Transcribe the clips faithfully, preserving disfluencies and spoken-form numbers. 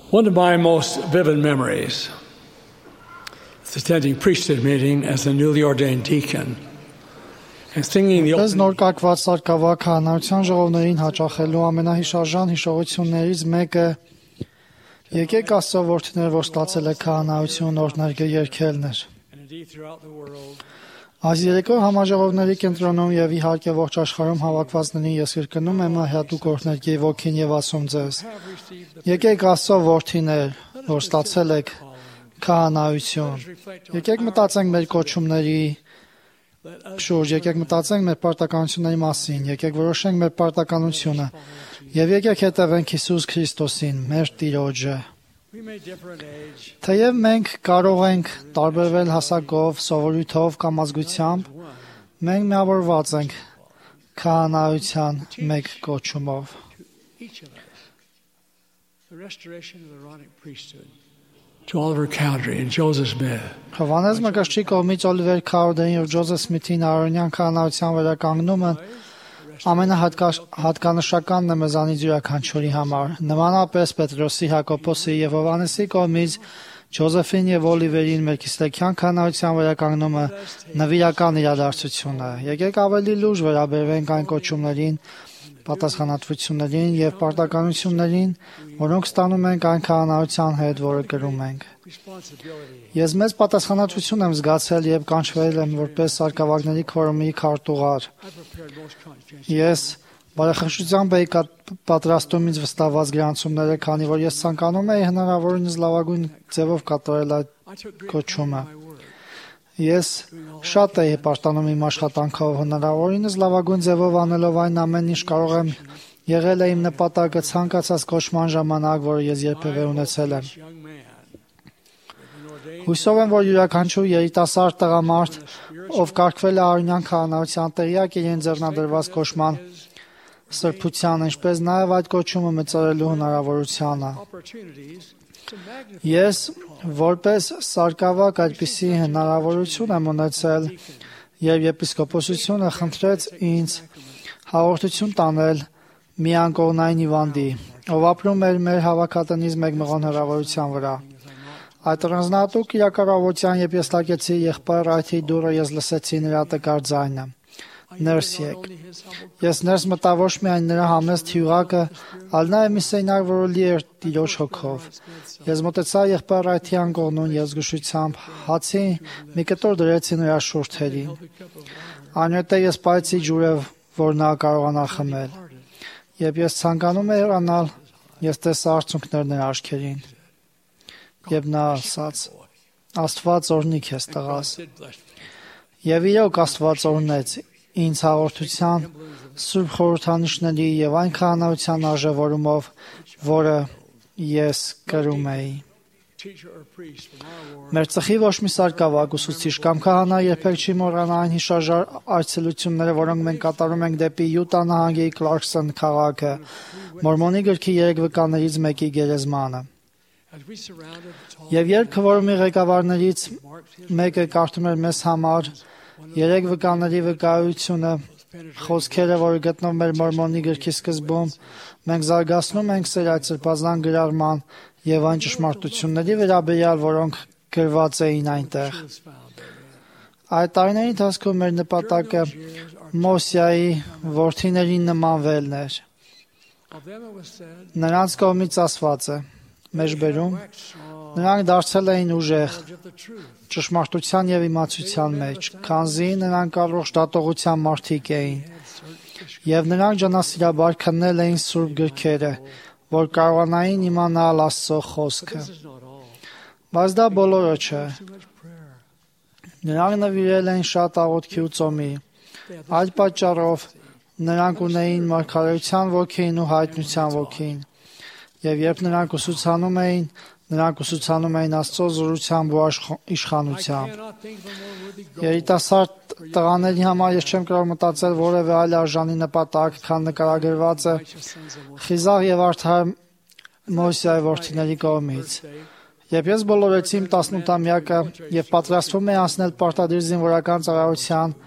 One of my most vivid memories is attending priesthood meeting as a newly ordained deacon and singing the Ես opening. նոր կակված սարկավակ հանրության ժողովներին հաճախելու ամենահիշարժան հիշողություններից մեկը եկեք Աստծո որդիներ, որ ստացել է քահանայություն օրհներգը երգելն էր։ And indeed throughout the world, Այս երեկո համաժողովների կենտրոնում եւ իհարկե ողջ աշխարհում հավաքվածներին ես կրկնում եմ հատուկ օրհներգի ոգին եւ ասում ձեզ. have received the Եկեք Աստծո որդիներ, որ ստացել եք քահանայություն։ Եկեք մտածենք մեր կոչումների շուրջ, եկեք մտածենք մեր պարտականությունների մասին, եկեք որոշենք մեր պարտականությունը եւ եկեք հետևենք Հիսուս Քրիստոսին, մեր Տիրոջը։ we may differ in age, Թեև մենք կարող ենք տարբերվել հասակով, սովորույթով կամ ազգությամբ, մենք միավորված ենք քահանայության մեկ կոչումով։ each of us, the restoration of the Aaronic priesthood. To Oliver Cowdery and Joseph Smith, Հովանես Մկրտչի կողմից Օլիվեր Քաուդերին եւ Ջոզեֆ Սմիթին Արոնյան քահանայության վերականգնումը ամենահատկանշականն է մեզանից յուրաքանչյուրի համար։ Նմանապես Պետրոսի, Հակոբոսի եւ Հովանեսի կողմից Ջոզեֆին եւ Օլիվերին Մելքիսեդեկյան քահանայության վերականգնումը նվիրական իրադարձություն է։ Եկեք ավելի լուրջ վերաբերվենք այն կոչումներին, պատասխանատվություններին եւ պարտականություններին, որոնք ստանում ենք այն քահանայության հետ, որը կրում ենք։ responsibility. Ես մեծ պատասխանատվություն եմ զգացել եւ կանչվել եմ որպես Սարկավագների քորոմի քարտուղար։ I prepared most conscientious. Ես բարեխշությամբ էի կատ- պատրաստում ինձ վստահված գրանցումները, քանի որ ես ցանկանում էի հնարավորինս լավագույն ձևով կատարել այդ I took great կոչումը։ pride in my word. Ես շատ էի պաշտպանում իմ աշխատանքով, հնարավորինս լավագույն ձևով անելով այն ամեն ինչ կարող եմ եղել է իմ նպատակը ցանկացած կոչման ժամանակ, որը ես երբևէ ունեցել եմ։ Young man, with an ordained Հույսով եմ, որ յուրաքանչյուր երիտասարդ տղամարդ, ով կարգվել է Արոնյան քահանայության տեղյակ է իրեն ձեռնադրված կոչման սրբության, ինչպես նաև այդ կոչումը մեծարելու հնարավորությանը։ opportunities to magnify Ես որպես սարկավակ այդպիսի հնարավորություն եմ ունեցել, եւ եպիսկոպոսությունը խնդրեց ինձ հաղորդություն տանել մի անկողնային հիվանդի, ով ապրում էր մեր հավաքատնից մեկ մղոն հեռավորության վրա։ Այդ առանձնահատուկ իրակարողության երբ ես լակեցի եղբայր այթի դուռը, ես լսեցի նրա տկար ձայնը. «Ներս եք»։ only his humble Ես ներս մտա ոչ միայն նրա համեստ հյուրակը, այլ նաև մի սենյակ, որը լի էր Տիրոջ հոգով։ Ես մոտեցա եղբայր այթի անկողնուն եւ զգուշությամբ հացի մի կտոր դրեցի նրա շուրթերին։ Անյութե ես պայծի ջուրը, որ նա կարողանա խմել։ Երբ ես ցանկանում էի հեռանալ, ես տեսա արցունքներ նրա աչքերին։ Եվ նա ասաց. «Աստված օրհնի քեզ, տղաս»։ did bless me. Եվ իրոք Աստված օրհնեց ինձ հաղորդության, սուրբ խորհրդանիշների եւ այն քահանայության արժևորումով, որը ես կրում էի։ Teacher or priest from our war. Մեր ծխի ոչ մի սարկավակ ուսուցիչ կամ քահանա երբեք չի մոռանա այն հիշարժար այցելությունները, որոնք մենք կատարում ենք դեպի Յուտա նահանգի Կլարքսոն քաղաքը, Մորմոնի գրքի երեք վկաներից մեկի գերեզմանը։ As we surrounded the tall Եվ երբ քվորումի ղեկավարներից marked his մեկը կարդում էր մեզ համար երեք վկաների վկայությունը, խոսքերը, որը գտնվում էր Մորմոնի գրքի սկզբում, մենք զարգացնում ենք սեր այդ սրբազան գրառման եւ այն ճշմարտությունների վերաբերյալ, որոնք գրված էին այնտեղ։ was found there. Այդ տարիների ընթացքում մեր նպատակը Մոսիայի որդիներին նմանվելն էր։ Of them it was said, Նրանց կողմից ասված է. մեջբերում wax strong նրանք դարձել էին ուժեղ knowledge of the truth. ճշմարտության եւ իմացության մեջ, քանզի նրանք առողջ դատողության մարդիկ էին, եւ նրանք ջանասիրաբար քննել էին սուրբ գրքերը, որ կարողանային իմանալ Աստծո խոսքը։ This is not all. Բայց դա բոլորը չէ։ Too much prayer. Նրանք նվիրել էին շատ աղոթքի ու ծոմի։ Այդ պատճառով նրանք ունեին մարգարեության ոգին ու հայտնության ոգին։ Եվ երբ նրանք ուսուցանում էին, նրանք ուսուցանում էին Աստծո զորությամբ ու աշխ- իշխանությամբ։ Cannot think of a more worthy goal. Երիտասարդ տղաների համար ես չեմ կարող մտածել որևէ այլ արժանի նպատակ, քան նկարագրվածը Righteous sons of one. խիզախ եւ արդար Մոսիայի որդիների կողմից։ Երբ ես բոլորեցի իմ տասնութամյակը եւ պատրաստվում էի անցնել պարտադիր զինվորական ծառայության,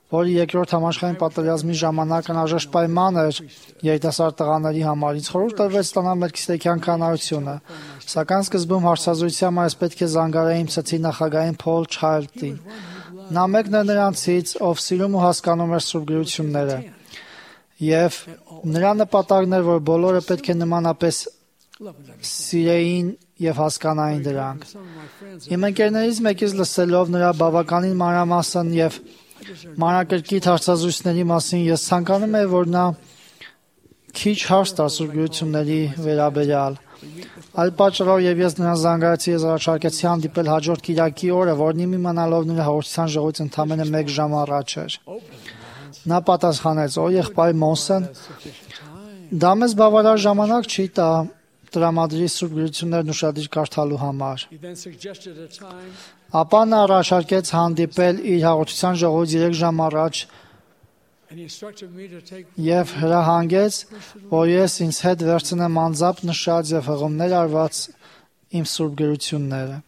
որի երկրորդ համաշխարհային պատերազմի ժամանակ անհրաժեշտ պայման էր երիտասարդ տղաների համար, ինձ խորհուրդ տրվեց ստանալ մելքիսեդեկյան քահանայությունը, սակայն սկզբում հարցազրույցի համար պետք է զանգահարեի իմ ցեցի նախագահին Փոլ Չայլդին։ Նա մեկն էր նրանցից, ով սիրում ու հասկանում էր սուրբ գրությունները, եւ նրա նպատակն էր, որ բոլորը պետք է նմանապես սիրեին եւ հասկանային դրանք։ Իմ ընկերներից մեկից լսելով նրա բավականին մանրամասն եւ մանրակրկիտ հարցազրույցների մասին, ես ցանկանում եմ, որ նա քիչ հարց տա սուրբ գրությունների վերաբերյալ։ Այլ պատճառով եւ ես նրան զանգահարեցի, ես առաջարկեցի հանդիպել հաջորդ կիրակի օրը, որն իմ իմանալով նրա հաղորդության ժողովից ընդամենը մեկ ժամ առաջ էր։ Նա պատասխանեց. «Ո եղբայր Մոնսեն, դա մեզ բավարար ժամանակ չի տա տրամադրի սուրբ գրություններն ուշադիր կարդալու համար»։ Ապա նա առաջարկեց հանդիպել իր հաղորդության ժողովից երեք ժամ առաջ եւ հրահանգեց, որ ես ինձ հետ վերցնեմ անձամբ նշած եւ հղումներ արված իմ սուրբ գրությունները։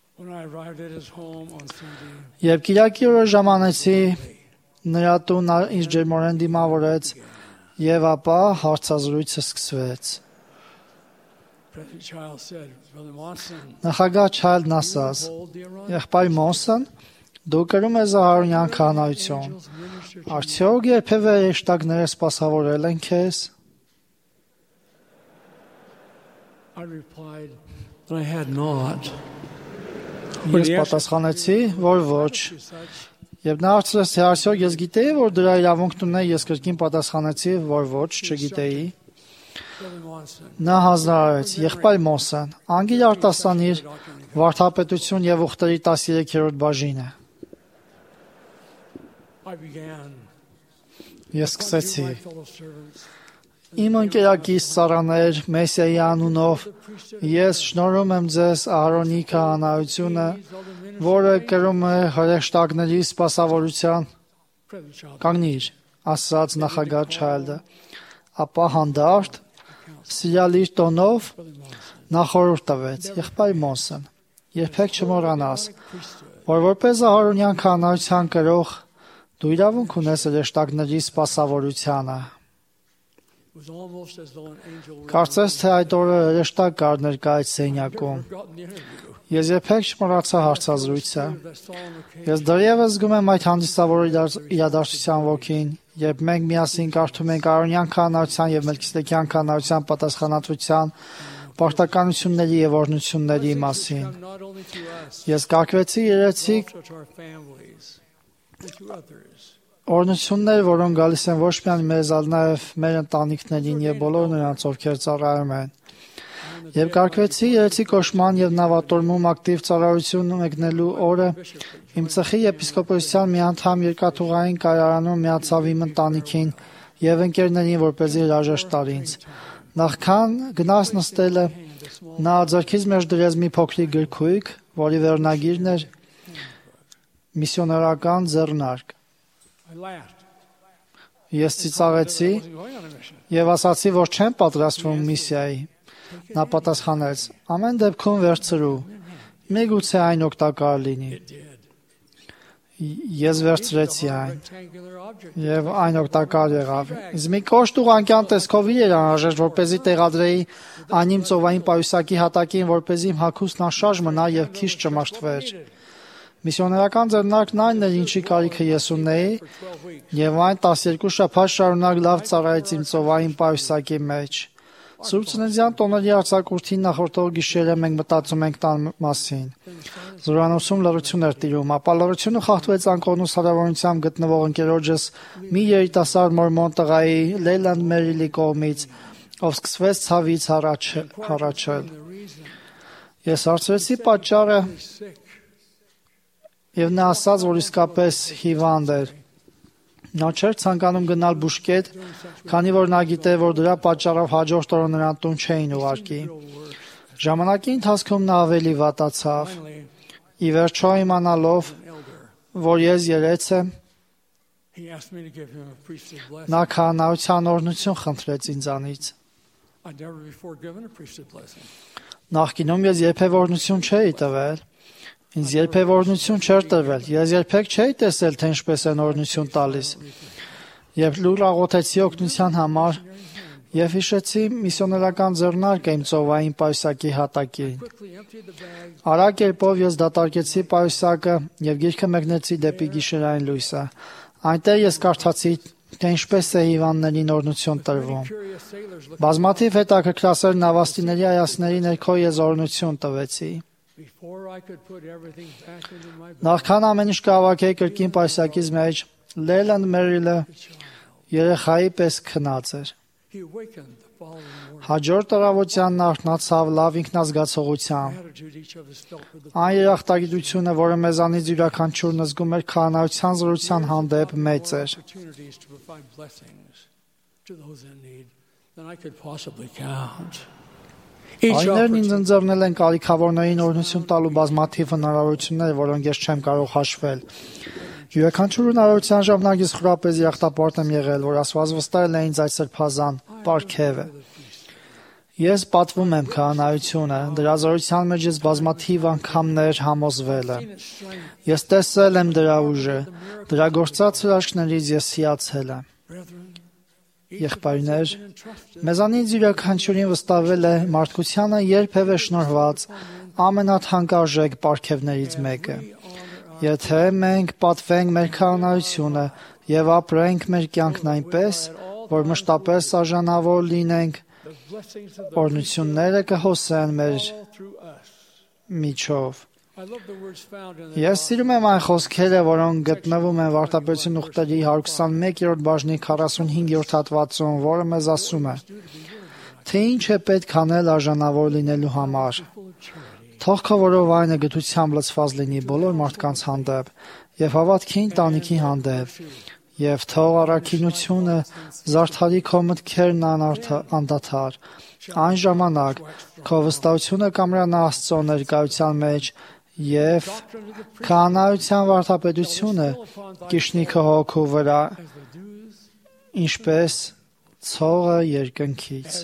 Երբ կիրակի օրը ժամանեցի, նրա տուն ինձ ջերմորեն դիմավորեց եւ ապա հարցազրույցը սկսվեց։ Նախագահ Չայլդն ասաց. «Եղբայր Մոնսեն, դու կրում ես Ահարոնյան քահանայություն։ Արդյոք երբևէ հեշտակները սպասավորել են քեզ»։ Ես պատասխանեցի, որ ոչ։ Եվ նա հարցրեց, թե արդյոք ես գիտեի, որ դրա իրավունքն ունեի, ես կրկին պատասխանեցի, որ ոչ, չգիտեի։ Նա հանձնարարեց. «Եղբայր Մոնսեն, անգիր արտասանիր վարդապետություն եւ ուխտերի տասներեքերորդ բաժինը»։ Ես սկսեցի. «Իմ ընկերակից ծառաներ Մեսիայի անունով, ես շնորհում եմ ձեզ Ահարոնի քահանայությունը, որը կրում է հրեշտակների սպասավորության»։ «Կանգնիր», ասաց նախագահ Չայլդը, ապա հանդարտ, սիրալիր տոնով նա խորհուրդ տվեց. «Եղբայր Մոնսեն, երբեք չմոռանաս, որ որպես Ահարոնյան քահանայության կրող դու իրավունք ունես հրեշտակների սպասավորությանը»։ Կարծես թե այդ օրը հրեշտակ կար ներկա այդ սենյակում։ Ես երբեք չմոռացա հարցազրույցը։ Ես դեռևս զգում եմ այդ հանդիսավոր իրադարձության ոգին, երբ մենք միասին կարդում ենք Ահարոնյան քահանայության եւ Մելքիսեդեկյան քահանայության պատասխանատվության պարտականությունների եւ օրհնությունների մասին։ Ես կարգվեցի երեցիկ օրհնություններ, որոնք գալիս են ոչ միայն մեզ, այլ նաեւ մեր ընտանիքներին եւ բոլոր նրանց, ովքեր ծառայում են։ Եվ կարգվեցի երեցի կոշման եւ նավատորմում ակտիվ ծառայություն մեկնելու օրը, իմ ծխի եպիսկոպոսության մի անդամ երկաթուղային կայարանում միացավ իմ ընտանիքին եւ ընկերներին, որպեսզի հրաժեշտ տար ինձ։ Նախքան գնաց նստելը, նա ձեռքից մեջ դրեց մի փոքրիկ գրքույկ, որի վերնագիրն էր «Միսիոներական ձեռնարկ»։ Ես ծիծաղեցի եւ ասացի, որ չեմ պատրաստվում միսիայի։ Նա պատասխանեց. «Ամեն դեպքում վերցրու, միգուցե այն օգտակար լինի»։ Ես վերցրեցի այն եւ այն օգտակար եղավ։ Իսկ մի կոշտ ուղղանկյան տեսքով իր էր անհրաժեշտ, որպեսզի տեղադրեի այն իմ ծովային պայուսակի հատակին, որպեսզի իմ հագուստն անշարժ մնա եւ քիչ չմաշտվեր։ Միսիոներական ձեռնարկն այն էր, ինչի կարիքը ես ունեի, եւ այն տասներկու շաբաթ շարունակ լավ ծառայեց իմ ծովային պայուսակի մեջ։ Սուրբ Ծննդյան տոների արձակուրդին նախորդող գիշերը մենք մտածում ենք տան մասին։ Զորանոցում լռություն էր տիրում, ապա լռությունը խախտվեց անկողնուս հարավանությամբ գտնվող ընկերոջս մի երիտասարդ մորմոն տղայի Լեյլանդ Մերիլի կողմից, ով սկսվեց ցավից հառաչել։ Ես հարցրեցի պատճառը, եւ նա ասաց, որ իսկապես հիվանդ էր։ Նա չէր ցանկանում գնալ բուժկետ, քանի որ նա գիտե, որ դրա պատճառով հաջորդ օրը նրան տուն չէին ուղարկի։ Ժամանակի ընթացքում նա ավելի վատացավ։ Ի վերջո իմանալով, որ ես երեց եմ, նա քահանայության օրհնություն խնդրեց ինձանից։ Նախկինում ես երբևէ օրհնություն չէի տվել։ Ինձ երբևէ օրհնություն չէր տրվել։ Ես երբեք չէի տեսել, թե ինչպես են օրհնություն տալիս։ Եվ լուր աղոթեցի օգնության համար եւ հիշեցի միսիոներական ձեռնարկը իմ ծովային պայուսակի հատակին։ Արագ կերպով ես դատարկեցի պայուսակը եւ գիրքը մեկնեցի դեպի գիշերային լույսը։ Այնտեղ ես կարդացի, թե ինչպես է հիվանդներին օրհնություն տրվում։ Բազմաթիվ հետաքրքրասեր նավաստիների այասների ներքո ես օրհնություն տվեցի։ Նախքան ամեն ինչ կհավաքեի կրկին պայուսակից մեջ, Լելанд Մերիլը երեխայի պես քնած էր։ Հաջորդ տարավոտյան նա արթնացավ լավ ինքնազգացողությամբ։ Այն երախտագիտությունը, որը մեզանից յուրաքանչյուրն զգում էր քահանայության զորության հանդեպ, մեծ էր։ Այներն ինձ ընձեռնել են կարիքավորներին օրհնություն տալու բազմաթիվ հնարավորություններ, որոնք ես չեմ կարող հաշվել։ Յուրաքանչյուր հնարավորության ժամանակ ես խորապես երախտապարտ եմ եղել, որ Աստված վստահել է ինձ այդ սրբազան պարգևը։ Ես պատվում եմ քահանայությունը, դրա զորության մեջ ես բազմաթիվ անգամներ համոզվել եմ։ Ես տեսել եմ դրա ուժը, դրա գործած հրաշքներից ես հիացել եմ։ Եղբայրներ, մեզանից յուրաքանչյուրին վստահվել է մարդկությանը երբևէ շնորհված ամենաթանկարժեք պարգևներից մեկը։ Եթե մենք պատվենք մեր քահանայությունը եւ ապրենք մեր կյանքն այնպես, որ մշտապես արժանավոր լինենք, օրհնությունները կհոսեն մեր միջով։ Ես սիրում եմ այն խոսքերը, որոնք գտնվում են Վարդապետություն ուխտերի հարյուր քսանմեկերորդ բաժնի քառասունհինգերորդ հատվածում, որը մեզ ասում է. թե ինչ է պետք անել արժանավոր լինելու համար։ Թող քո որովայնը գթությամբ լցված լինի բոլոր մարդկանց հանդեպ եւ հավատքի ընտանիքի հանդեպ, եւ թող առաքինությունը զարդարի քո մտքերն անդադար։ Այն ժամանակ քո վստահությունը կամրանա Աստծո ներկայության մեջ եւ քահանայության վարդապետությունը կիշխնի քո հոգու վրա, ինչպես ցողը երկնքից։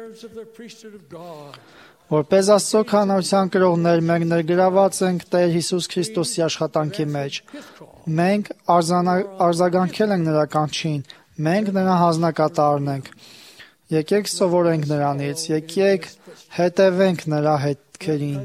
Որպես Աստծո քահանայության կրողներ, մենք ներգրաված ենք Տեր Հիսուս Քրիստոսի աշխատանքի մեջ։ Մենք արձագանքել ենք նրա կանչին, մենք նրա հանձնակատարն ենք։ Եկեք սովորենք նրանից, եկեք հետևենք նրա հետքերին։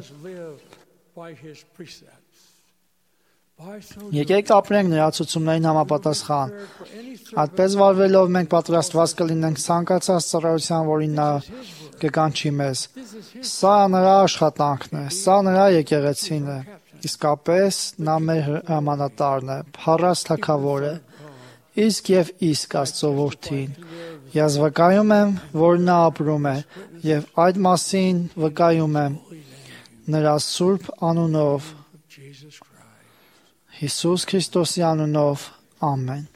Եկեք ապրենք նրա ցուցումներին համապատասխան։ Այդպես վարվելով մենք պատրաստված կլինենք ցանկացած ծառայության, որին նա կկանչի մեզ։ Սա նրա աշխատանքն է, սա նրա եկեղեցին է։ Իսկապես նա մեր հրամանատարն է, փառած թագավոր է, իսկ եւ իսկ Աստծո որդին։ Ես վկայում եմ, որ նա ապրում է, եւ այդ մասին վկայում եմ նրա սուրբ անունով, Հիսուս Քրիստոսի անունով, ամեն։